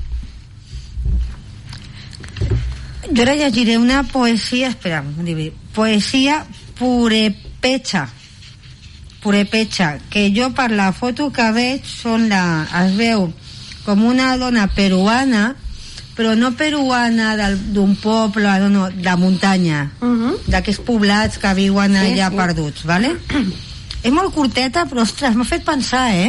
Jo ara llegiré una poesia, espera, poesia purepecha, purepecha, que jo per la foto que veig són la, es veu com una dona peruana, però no peruana d'un poble, no, no, de muntanya, uh-huh. d'aquests poblats que viuen sí, allà sí. perduts, ¿vale? És molt curteta, però ostres, m'ha fet pensar, eh?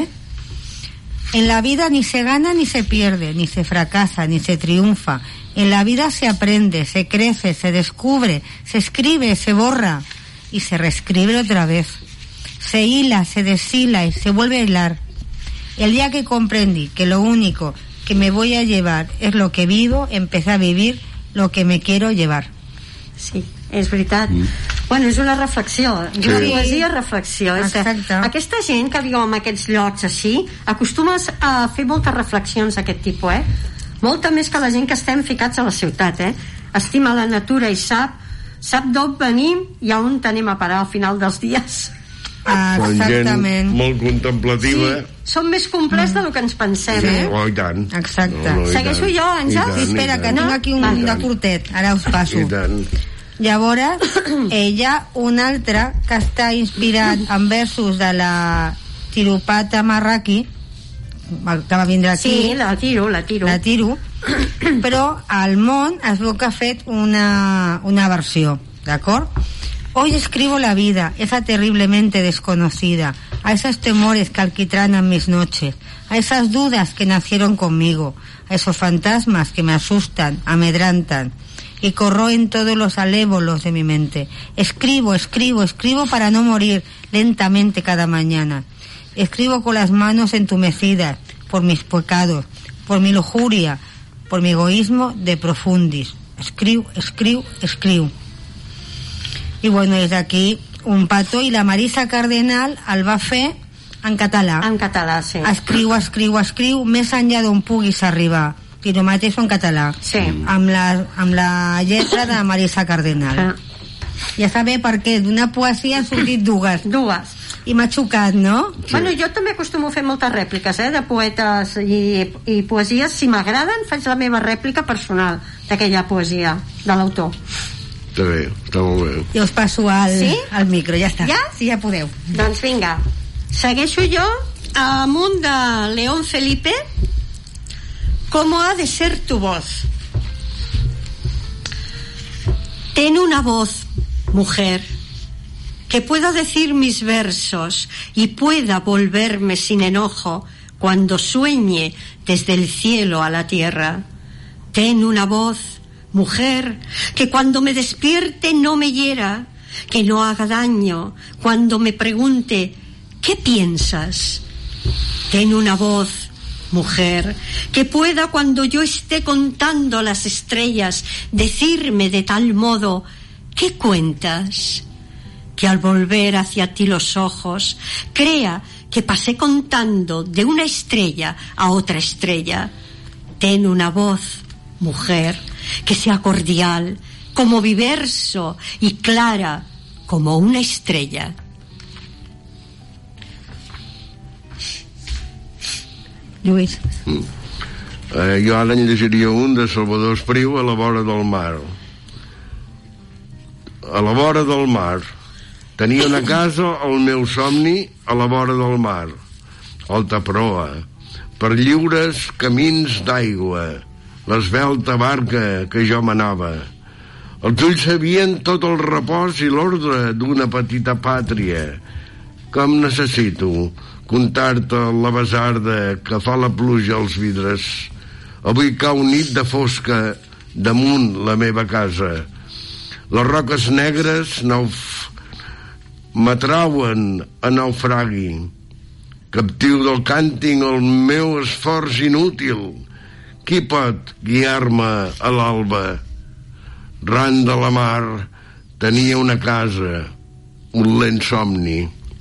En la vida ni se gana ni se pierde, ni se fracasa, ni se triunfa. En la vida se aprende, se crece, se descubre, se escribe, se borra y se reescribe otra vez. Se hila, se deshila y se vuelve a hilar. El día que comprendí que lo único que me voy a llevar es lo que vivo, empecé a vivir lo que me quiero llevar. Sí, és veritat. Mm. Bueno, és una reflexió, sí. una poesia reflexió. Exacte. Aquesta gent que viu en aquests llocs així acostumes a fer moltes reflexions d'aquest tipus, eh? Molta més que la gent que estem ficats a la ciutat, eh? Estima la natura i sap sap d'on venim i a on anem a parar al final dels dies. Ah, exactament. Gent molt contemplativa. Sí, som més complets mm. del que ens pensem, sí. eh? Oh, i tant. Exacte. No, no, Segueixo jo, Àngel? Sí, espera, que tinc aquí un no? de curtet. Ara us passo. I tant. Llavors, ella, un altre que està inspirat en versos de la Tirupata Marraqui, que va vindre aquí. Sí, la tiro, la tiro. La tiro. Però al món es veu que ha fet una, una versió, d'acord? Hoy escribo la vida, esa terriblemente desconocida, a esos temores que alquitranan mis noches, a esas dudas que nacieron conmigo, a esos fantasmas que me asustan, amedrantan y corroen todos los alévolos de mi mente. Escribo, escribo, escribo para no morir lentamente cada mañana. Escribo con las manos entumecidas por mis pecados, por mi lujuria, por mi egoísmo de profundis. Escriu, escriu, escriu. I bueno, és aquí un petó, i la Marisa Cardenal el va fer en català. En català, sí. Escriu, escriu, escriu, més enllà d'on puguis arribar. I el mateix en català. Sí. Amb la, amb la lletra de Marisa Cardenal. Ah. Ja sabeu per què, d'una poesia han sortit dues. Dues. I m'ha xocat, no? Sí. Bueno, jo també acostumo a fer moltes rèpliques, eh, de poetes i, i poesies. Si m'agraden, faig la meva rèplica personal d'aquella poesia, de l'autor. Està bé, està molt bé. I us passo al, sí? al micro, ja està. Ja? Sí, ja podeu. Doncs vinga, segueixo jo amb un de León Felipe. ¿Cómo ha de ser tu voz? Ten una voz, mujer, que pueda decir mis versos y pueda volverme sin enojo cuando sueñe desde el cielo a la tierra. Ten una voz, mujer, que cuando me despierte no me hiera, que no haga daño cuando me pregunte ¿qué piensas? Ten una voz, mujer, que pueda cuando yo esté contando las estrellas decirme de tal modo ¿qué cuentas? Que al volver hacia ti los ojos crea que pasé contando de una estrella a otra estrella. Ten una voz, mujer, que sea cordial como mi verso y clara como una estrella. Lluís. Mm. Eh, jo ara en llegiria un de Salvador Espriu, A la vora del mar. A la vora del mar. Tenia una casa, el meu somni, a la vora del mar. Alta proa, per lliures camins d'aigua, l'esvelta barca que jo manava. Els ulls sabien tot el repòs i l'ordre d'una petita pàtria. Com necessito contar-te la besarda que fa la pluja als vidres. Avui cau nit de fosca damunt la meva casa. Les roques negres nauf... m'atrauen a naufragui. Captiu del cànting el meu esforç inútil. Qui pot guiar-me a l'alba? Ran de la mar tenia una casa, un lent somni.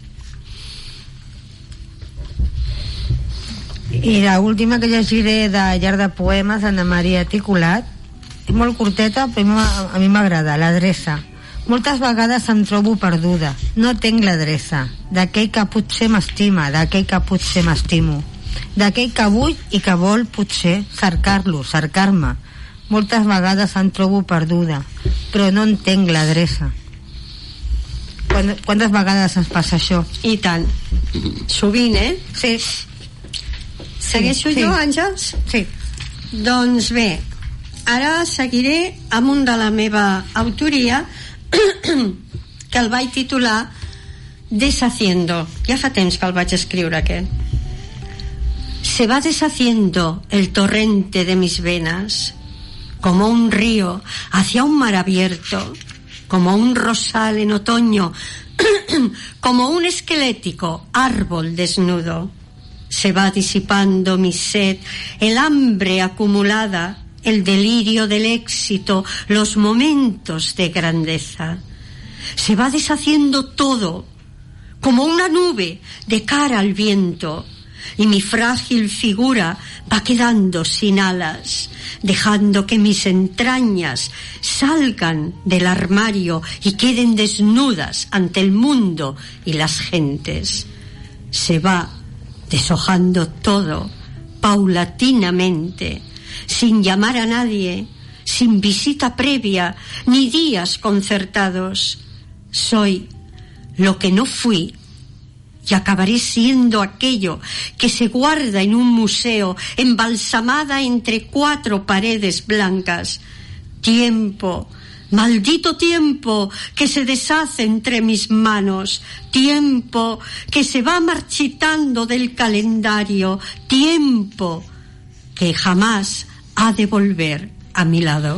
I l'última que llegiré de llar de poemes, Anna Maria Ticulat, és molt curteta, però a mi m'agrada, l'adreça. Moltes vegades em trobo perduda, no tenc l'adreça d'aquell que potser m'estima, d'aquell que potser m'estimo, d'aquell que vull i que vol potser cercar-lo, cercar-me. Moltes vegades em trobo perduda, però no entenc l'adreça. Quantes vegades ens passa això? I tant. Sovint, eh? Sí. Segueixo sí. jo, Àngels? Sí. Doncs bé, ara seguiré amb un de la meva autoria que el vaig titular Deshaciendo. Ja fa temps que el vaig escriure, aquest. Se va deshaciendo el torrente de mis venas, como un río hacia un mar abierto, como un rosal en otoño, como un esquelético árbol desnudo. Se va disipando mi sed, el hambre acumulada, el delirio del éxito, los momentos de grandeza. Se va deshaciendo todo, como una nube de cara al viento, y mi frágil figura va quedando sin alas, dejando que mis entrañas salgan del armario y queden desnudas ante el mundo y las gentes. Se va deshojando todo, paulatinamente, sin llamar a nadie, sin visita previa, ni días concertados. Soy lo que no fui y acabaré siendo aquello que se guarda en un museo, embalsamada entre cuatro paredes blancas. Tiempo, maldito tiempo, que se deshace entre mis manos. Tiempo que se va marchitando del calendario. Tiempo que jamás ha de volver a mi lado.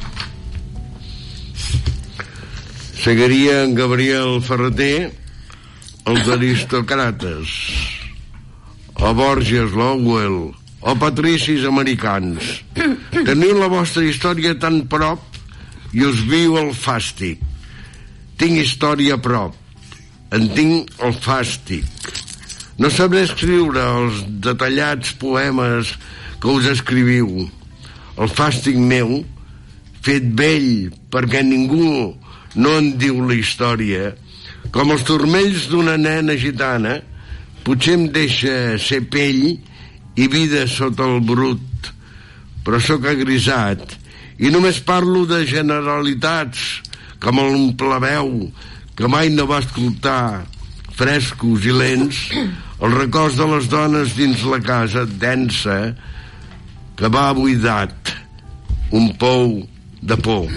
Seguiria en Gabriel Ferreter, els aristòcrates, o Borges, l'Orwell, o patricis americans. Teniu la vostra història tan prop i us viu el fàstic. Tinc història a prop, en tinc el fàstic. No sabré escriure els detallats poemes que us escriviu. El fàstic meu, fet vell perquè ningú no en diu la història, com els turmells d'una nena gitana, potser em deixa ser pell i vida sota el brut, però sóc agrisat i només parlo de generalitats, com un plebeu que mai no va escoltar, frescos i lents, el record de les dones dins la casa densa que va buidat, un pou de por.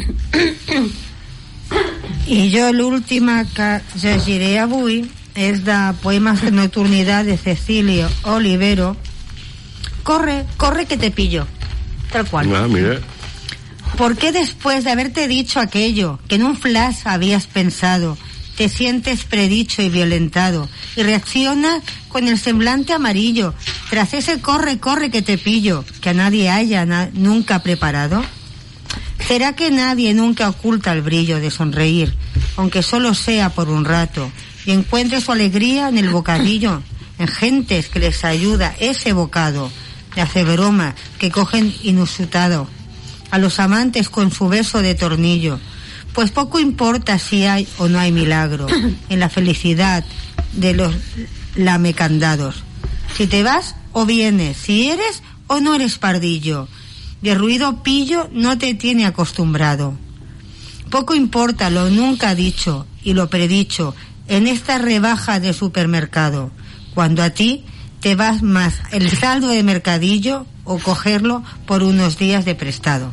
I jo l'última que llegiré avui és de Poemas de Nocturnidad de Cecilio Olivero. Corre, corre que te pillo. Tal cual. Ah, mira. ¿Por qué después de haberte dicho aquello que en un flash habías pensado, te sientes predicho y violentado y reaccionas con el semblante amarillo tras ese corre, corre que te pillo que a nadie haya na- nunca preparado? ¿Será que nadie nunca oculta el brillo de sonreír, aunque solo sea por un rato, y encuentre su alegría en el bocadillo, en gentes que les ayuda ese bocado, le hace broma que cogen inusitado a los amantes con su beso de tornillo? Pues poco importa si hay o no hay milagro en la felicidad de los lamecandados. Si te vas o vienes, si eres o no eres pardillo. Y el ruido pillo no te tiene acostumbrado. Poco importa lo nunca dicho y lo predicho en esta rebaja de supermercado, cuando a ti te vas más el saldo de mercadillo o cogerlo por unos días de prestado.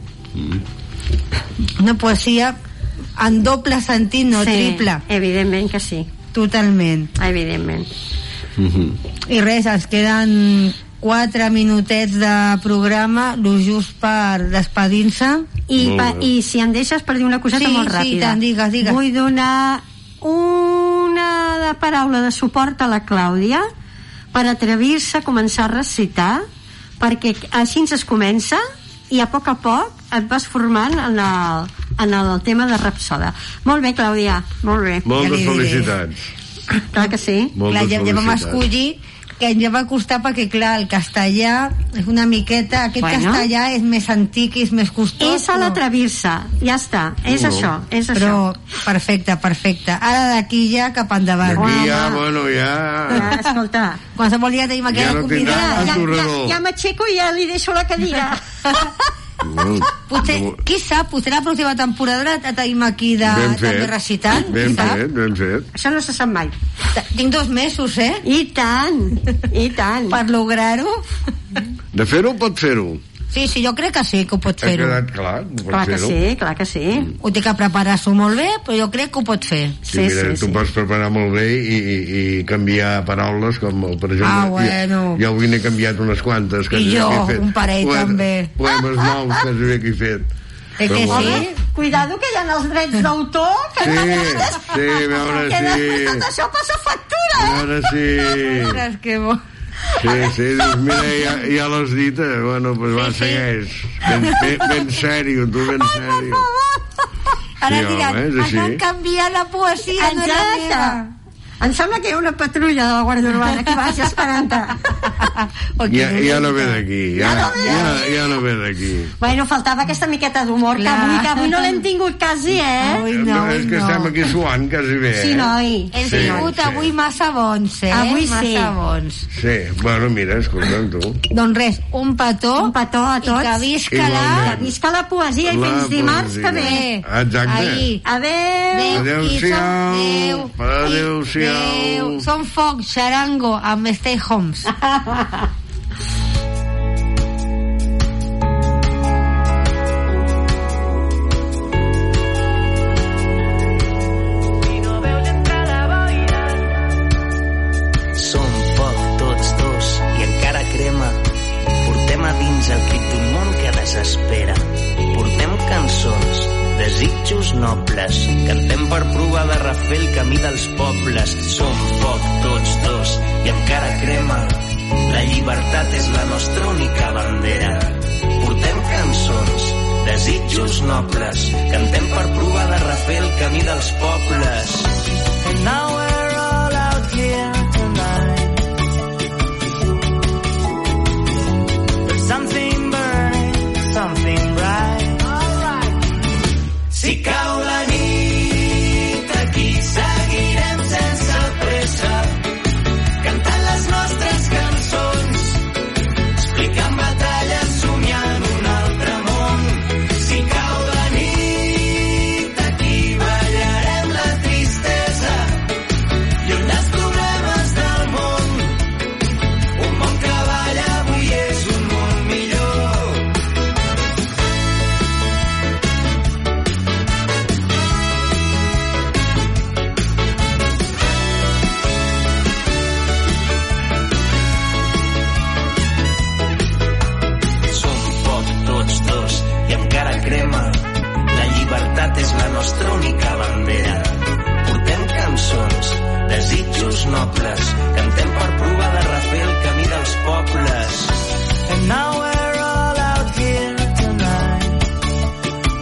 Una poesia en doble sentit, no sí, triple. Evidentment que sí. Totalment. Evidentment. Mm-hmm. I res, ens queden quatre minutets de programa, lo just per despedir-se. I, pa, I si em deixes per dir una coseta sí, molt ràpida. Sí, tant, digues, digues. Vull donar una paraula de suport a la Clàudia per atrevir-se a començar a recitar, perquè així es comença i a poc a poc et vas formant en el, en el tema de Rapsoda. Molt bé, Clàudia, molt bé. Moltes ja felicitats. Clar que sí. Moltes clar, ja, ja vam felicitats. escollir que ens va costar perquè, clar, el castellà és una miqueta... Aquest bueno. castellà és més antic i és més costós. És a l'atrevir-se, ja està. És no. això, és però, això. Perfecte, perfecte. Ara d'aquí ja cap endavant. D'aquí ja, bueno, ja... Ja, escolta. Qualsevol dia tenim aquella ja no convidada. Ja, ja, ja, ja m'aixeco i ja li deixo la cadira. No, potser, no. Qui sap, potser la pròxima temporada la tenim aquí de, també recitant. Ben fet, ben fet. Això no se sap mai. Tinc dos mesos, eh? I tant, i tant. Per lograr-ho. De fer-ho, pot fer-ho. Sí, sí, jo crec que sí que ho pot fer-ho. Ha quedat clar, pot clar que fer-ho. sí, clar que sí. Ho té que preparar-s'ho molt bé, però jo crec que ho pot fer. Sí, sí, mira, sí, tu sí. Pots preparar molt bé i, i, i canviar paraules, com per exemple... Ah, bueno. Jo, jo avui n'he canviat unes quantes. Que I jo, fet. un parell Poemes, també. Poemes nous que bé que he fet. Eh que bueno. sí? Cuidado que hi ha els drets d'autor. Que sí, no sí, a veure que si... Que després tot això passa factura, eh? A veure si... Ostres, que bo. Sí, sí, dius, mira, ja, ja l'has dit, eh? Bueno, pues va, sí, segueix. Ben, ben, ben sèrio, tu, ben sèrio. Ara sí, diran, has de canviar la poesia, no la meva. Em sembla que hi ha una patrulla de la Guàrdia Urbana que vagi esperant-te. Ja, ja no ve d'aquí, ja, ja, no ja, ja no ve d'aquí. Bueno, faltava aquesta miqueta d'humor, que avui, que avui no l'hem tingut quasi, eh? Avui no, no, és que no. estem aquí suant quasi bé, eh? Sí, noi. Hem sí, sigut sí. avui massa bons, eh? Avui massa sí. bons. Sí, bueno, mira, escolta'm tu. Doncs res, un petó. Un petó a tots. I que visca la... Que visca la poesia i fins dimarts que ve. Exacte. Ahí. Adéu. Adéu-siau. Adéu-siau. Som Foc, Xarango, amb Stay Homes. Som Foc, tots dos, i encara crema. Portem a dins el crit d'un món que desespera. Portem cançons, desitjos nobles, cantem per provar de refer el camí dels pobles. Som foc tots dos i encara crema. La llibertat és la nostra única bandera. Portem cançons, desitjos nobles, cantem per provar de refer el camí dels pobles. And now we're all out here tonight. There's something burning, something bright. Si cau la nit, aquí seguirem sense pressa, cantant les nostres cançons, explicant batalles, somiant un altre món. Si cau la nit, aquí ballarem la tristesa, lluny dels problemes del món. Un món que balla avui és un món millor. Crema. La llibertat és la nostra única bandera. Portem cançons, desitjos nobles, que